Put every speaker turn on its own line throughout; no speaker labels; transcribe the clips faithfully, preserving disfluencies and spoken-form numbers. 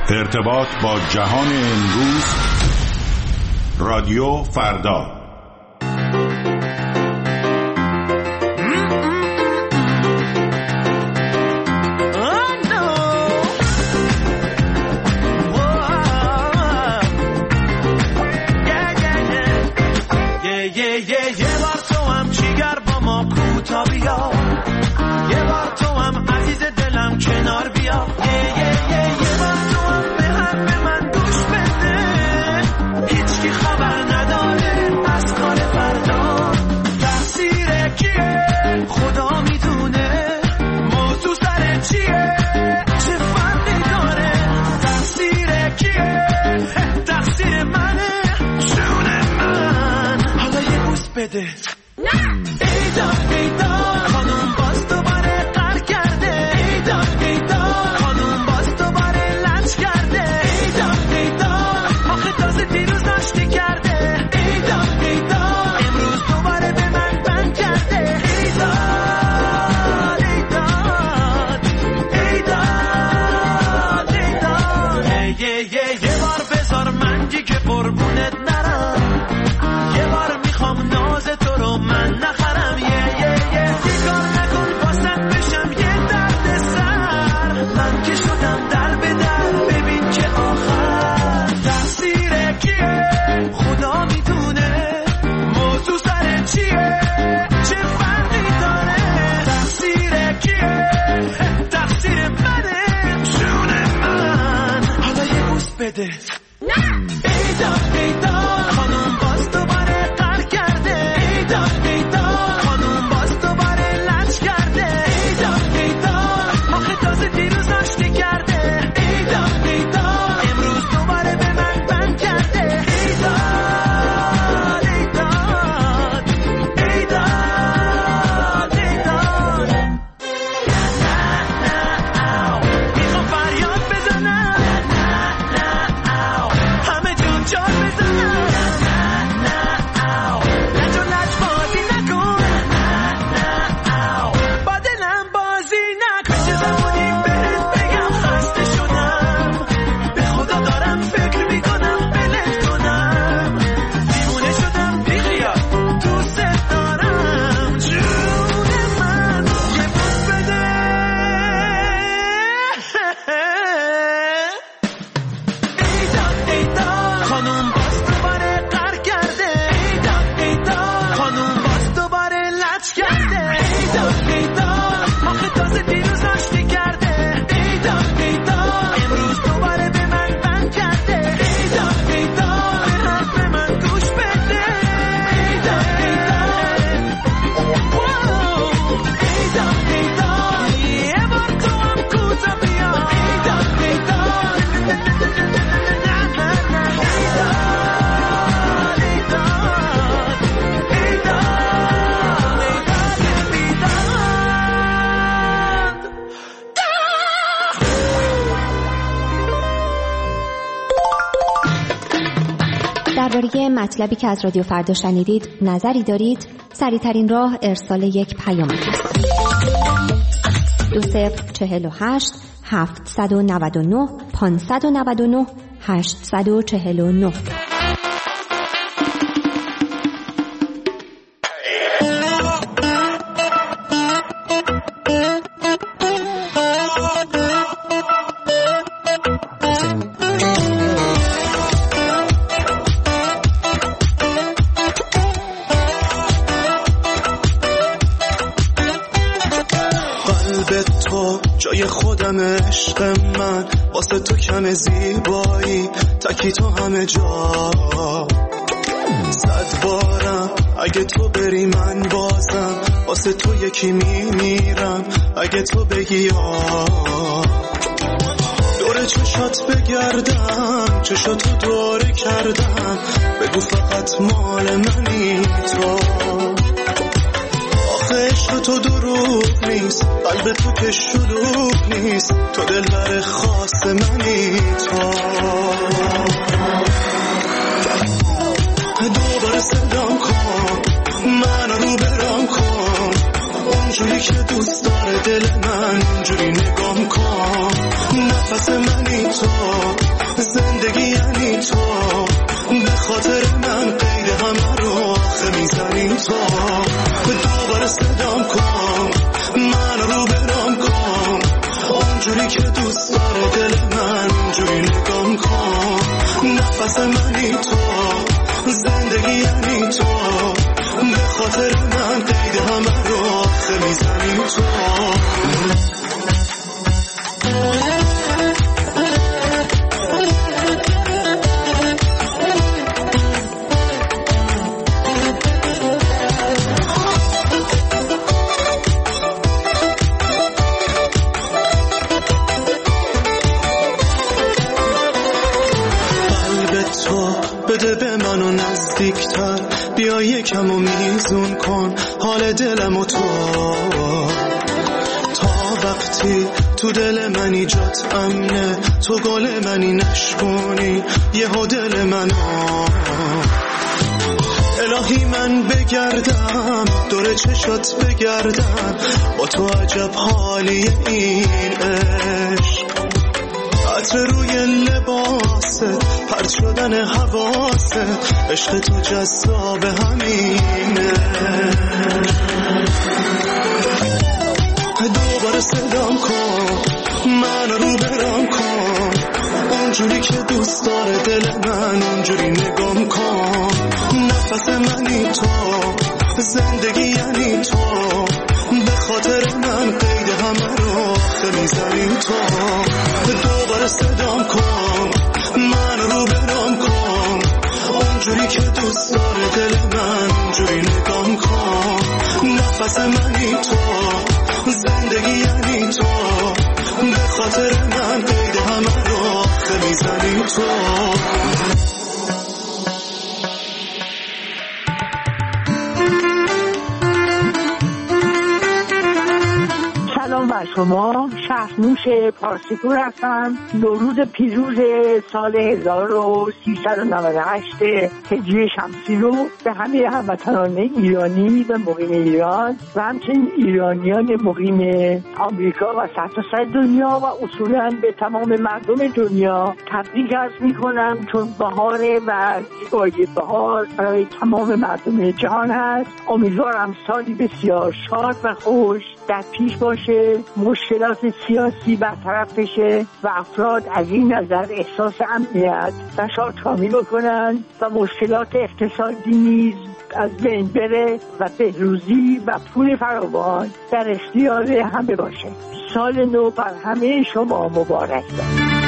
ارتباط با جهان امروز، رادیو فردا.
یه بار تو هم عزیز دلم کنار بیا، یه یه یه یه بار تو هم به حرف من گوش بده. هیچکی خبر نداره از کار فردا، تقصیر کیه خدا میدونه، موضوع سر چیه چه فرقی داره. تقصیر کیه؟ تقصیر منه، جون من. حالا یه بوس بده. ایدا ایدا خانم باز دوباره قهر کرده. ایدا ایدا خانم باز دوباره لج کرده. ایدا ایدا آخه تازه دیروز ناشتی کرده. ایدا ایدا امروز دوباره به من بند کرده. ایدا ایدا ایدا ایدا یه یه یه بار بذار من دیگه قربونت نرم، یه بار میخوام ناز تو رو من نخرم. یه یه یه دیگار نکن واسط بشم یه درد سر، من که شدم در به در، ببین که آخر. تقصیر کیه خدا میدونه، موضوع سر چیه چه فرقی داره. تقصیر کیه؟ تقصیر منه، جون من. حالا یه بوس بده. ایدا ایدا خانم باز دوباره قهر کرده. ایدا ایدا خانم باز دوباره لج کرده. ایدا ایدا آخه تازه دیروز ناشتی کرده. ایدا ایدا امروز دوباره به من بند کرده. ایدا ایدا ایدا ایدا میخوام فریاد بزنم، همه جون جار بزنم. لج و لج بازی نکن، با دلم بازی نکن. چه زمانی بهت بگم خسته شدم، به خدا دارم فکر میکنم بلت کنم. دیوونه شدم بیخیال، دوست دارم، جون من. یه بوس بده. ایدا ایدا خانم باز دوباره قهر کرده. ایدا ایدا خانم باز دوباره لج کرده. ایدا ایدا آخه تازه دیروز ناشتی کرده. ایدا ایدا امروز دوباره به من بند کرده. ایدا ایدا به حرف من گوش بده. ایدا ایدا واو. ایدا ایدا یه بار تو هم کوتا بیا. ایدا ایدا
درباره مطلبی که از رادیو فردا شنیدید نظری دارید؟ سریع‌ترین راه ارسال یک پیام است. دو صفر چهل و هشت هفتصد و نود و نه پانصد و نود و نه هشتصد و چهل و نه.
جای خودم عشق من، واسه تو کم زیبایی تکی تو همه جا. صد بارم اگه تو بری من بازم، واسه تو یکی میمیرم اگه تو بگی یا. دور چشات بگردم، چشاتو دوره کردم، بگو فقط مال منی تو. عشق تو دروغ نیست، قلب تو که شلوغ نیست، تو دلبر خاص منی تو. دوباره صدام کن، من رو برام کن، اونجوری که دوست داره دل من، اونجوری نگام کن.
نفس منی تو، زندگی یعنی تو، به خاطر من قید همه رو آخه میزنی تو. دوباره صدام کن، من رو برام کن، اونجوری که دوست داره دل من، اونجوری نگام کن. نفس منی تو، زندگی یعنی تو، به خاطر من قید همه رو آخه میزنی تو. بده به منو نزدیکتر، بیا یکم و میزون کن حال دلمو تو. تا وقتی تو دل منی جات امنه، تو گل منی نشکونی یهو دل منو. الهی من بگردم دور چشات بگردم، با تو عجب حالی این عشق. عطر روی لباست، پرت شدن حواست، عشق تو جذاب همینه. دوباره صدام کن، من رو برام کن، اونجوری که دوست داره دل من، اونجوری نگام کن. نفس منی تو، زندگی یعنی تو، به خاطر من قید همه رو آخه میزنی تو. دوباره صدام کن، من رو برام کن، اونجوری که دوست داره دل من، اونجوری نگام کن. نفس منی تو، زندگی یعنی تو، به خاطر من قید همه رو آخه میزنی تو.
سلام بر شما، شهرنوش پارسیپور هستم. نوروز پیروز سال هزار و سیصد و نود و هشت هجری شمسی رو به همه هموطنان ایرانی و مقیم ایران و همچنین ایرانیان مقیم آمریکا و سرتاسر دنیا و اصولاً به تمام مردم دنیا تبریک عرض می‌کنم، چون بهاره و زیبایی بهار برای تمام مردم جهان هست. امیدوارم سالی بسیار شاد و خوش در پیش باشه، مشکلات سیاسی برطرف بشه و افراد از این نظر احساس امنیت و شادکامی بکنن و مشکلات اقتصادی نیز از بین بره و بهروزی و پول فراوان در اختیار همه باشه. سال نو بر همه شما مبارک باد.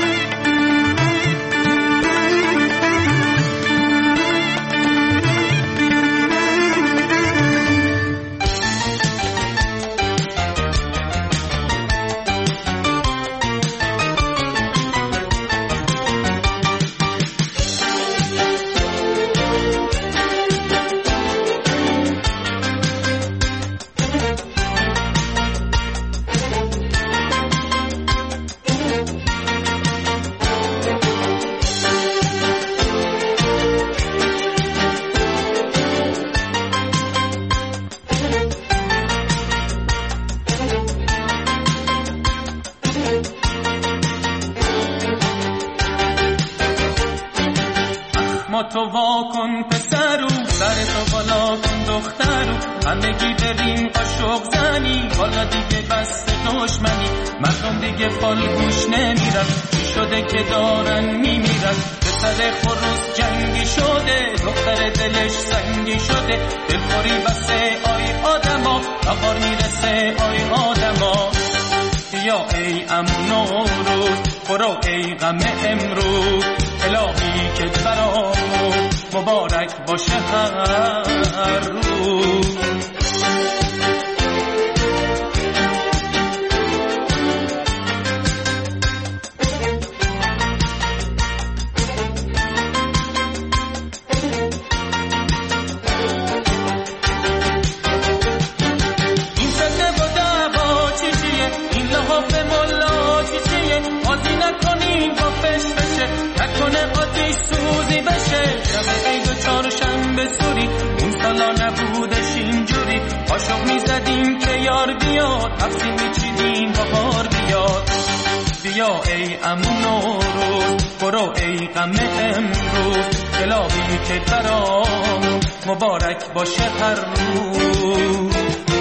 تو واکن پسرو، سر تو بالا کن دخترو، همگی بریم قاشق زنی، حالا دیگه بس دشمنی، مردم دیگه فالگوش نمیرن، چی شده که دارن میمیرن، پسر خروس جنگی شده، دختر دلش سنگی شده، دلخوری بسه آی آدما، بهار میرسه آی آدما. یا ای امن و روز، برو ای غم امروز، الهی که برامون مبارک باشه هر روز. این سده با دعوا چی چیه، این لحاف ملا چی چیه، بازی نکنین با فش بشه، نکنه آتیش سوزی بشه، شب عید و چهارشنبه سوری، اون سالا نبودش اینجوری، قاشق میزدیم که یار بیاد، تقسیم میچیدیم بهار بیاد. بیا ای عمو نوروز، برو ای غم امروز، الهی که برامون مبارک باشه هر روز.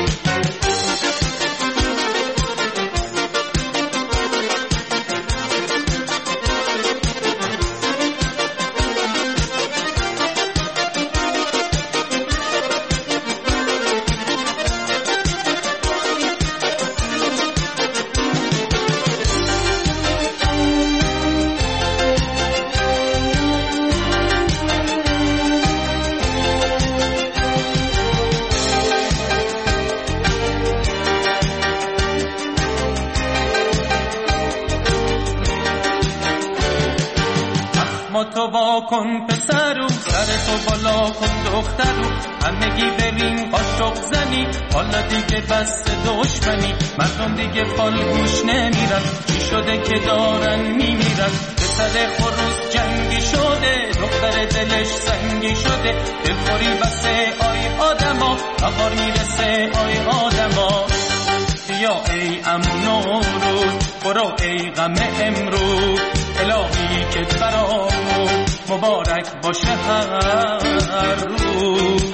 تو با کن پسرو، سر تو بالا کن دخترو، همگی بریم قاشق زنی، حالا دیگه بس دشمنی، مردم دیگه فالگوش نمیرن، چی شده که دارن میمیرن، پسر خروس جنگی شده، دختر دلش سنگی شده، دلخوری بسه آی آدما، بهار میرسه آی آدما. بیا ای عمو نوروز، برو ای غم امروز، الهی که برامون مبارک باشه هر روز.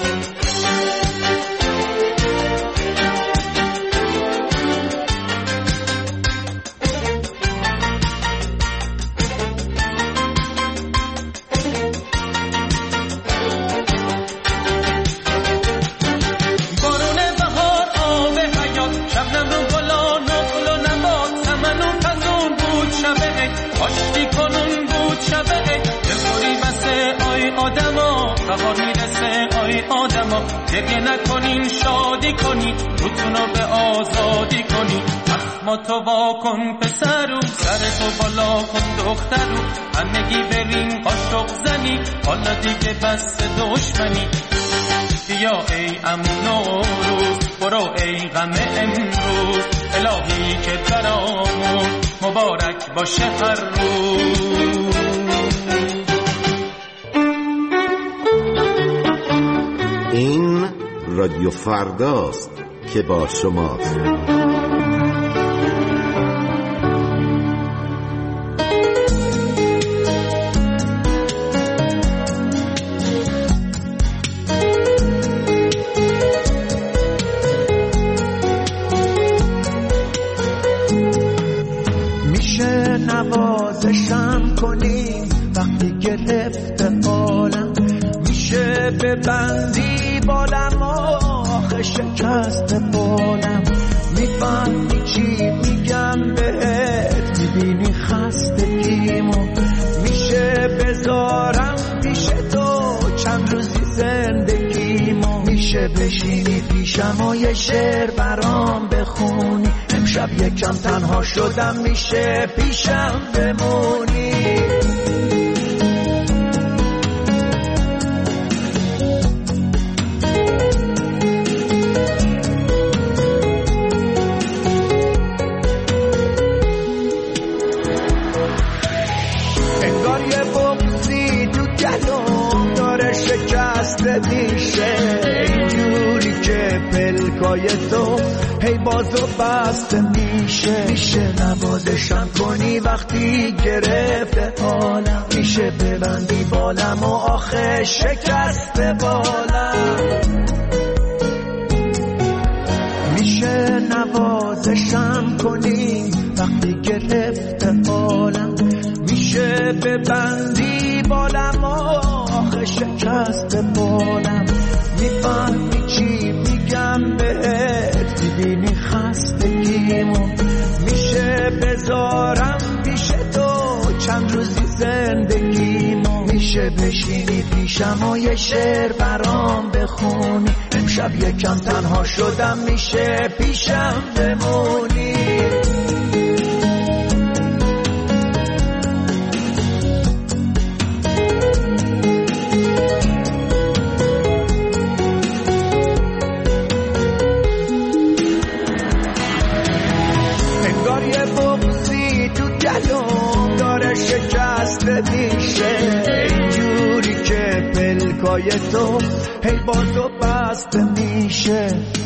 آشتی کنون بود شبه، دلخوری بسه آی آدما، بهار میرسه آی آدما، گریه نکنین شادی کنی، روتونو به آزادی کنی، اخما تو وا کن پسرو، سر تو بالا کن دخترو، همگی بریم قاشق زنی، حالا دیگه بس دشمنی. بیا ای عمو نوروز، برو ای غم امروز، الهی که برامون مبارک باشه هر روز.
این رادیو فرداست که با شماست.
نوازشم کنی وقتی گرفته حالم، میشه ببندی بالم آخه شکست بالم، میفهمی چی میگم بهت، میبینی خستگیمو، میشه بذارم پیش تو چند روزی زندگیمو، میشه بشینی پیشم و یه شعر برام بخونی، امشب یکم تنها شدم میشه پیشم بمونی. انگار یه بغضی تو گلوم داره شکست میشه، اینجوری که پلکای تو هی بازو بسته میشه، میشه نوازشم کنی وقتی گرفته حالم، میشه ببندی بالم و آخه شکست بالم، میشه نوازشم کنی وقتی گرفته حالم، میشه ببندی بالم و آخه شکست بالم، میفهمی چی میگم بهت، میبینی خستگیمو، میشه بذارم پیش تو چند روزی زندگیمو، میشه بشینی پیشم و یه شعر برام بخونی، امشب یکم تنها شدم میشه پیشم بمونی. شکست میشه اینجوری که پلکای تو هی با تو بسته میشه.